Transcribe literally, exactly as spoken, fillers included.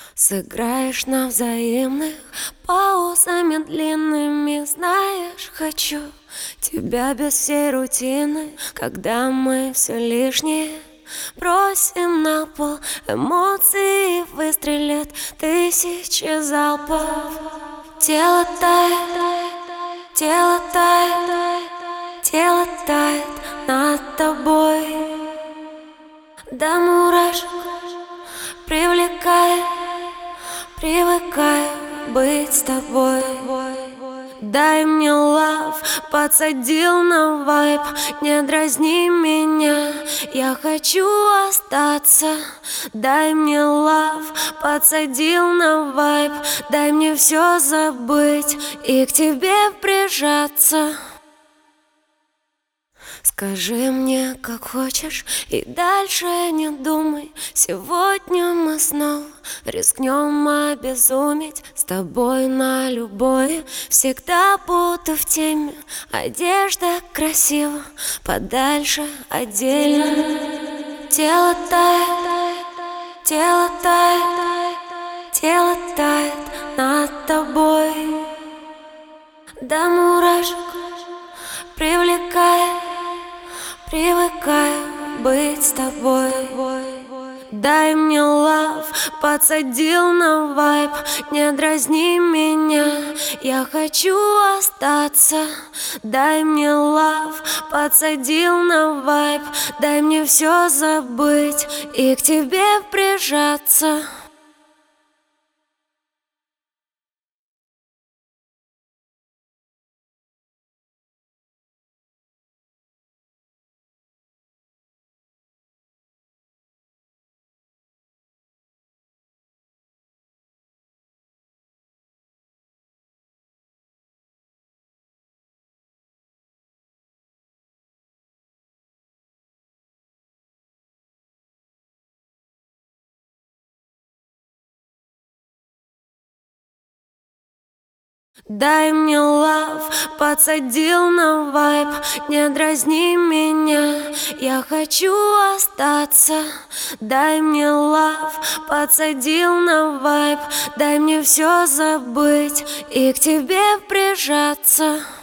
Сыграешь на взаимных паузами длинными. Знаешь, хочу тебя без всей рутины, когда мы все лишнее бросим на пол. Эмоции выстрелят тысячи залпов. Тело тает, тело тает, тело тает над тобой. До мурашек привлекает, привыкаю быть с тобой. Дай мне лав, подсадил на вайб. Не дразни меня, я хочу остаться. Дай мне лав, подсадил на вайб. Дай мне все забыть и к тебе прижаться. Скажи мне, как хочешь, и дальше не думай. Сегодня мы снова рискнем обезуметь. С тобой на любое, всегда буду в теме. Одежда красива, подальше отдельно. Тело тает, тело тает, тело тает над тобой. До мурашек привлекает, привыкаю быть с тобой. Дай мне лав, подсадил на вайб. Не дразни меня, я хочу остаться. Дай мне лав, подсадил на вайб. Дай мне все забыть и к тебе прижаться. Дай мне лав, подсадил на вайб. Не дразни меня, я хочу остаться. Дай мне лав, подсадил на вайб. Дай мне все забыть и к тебе прижаться.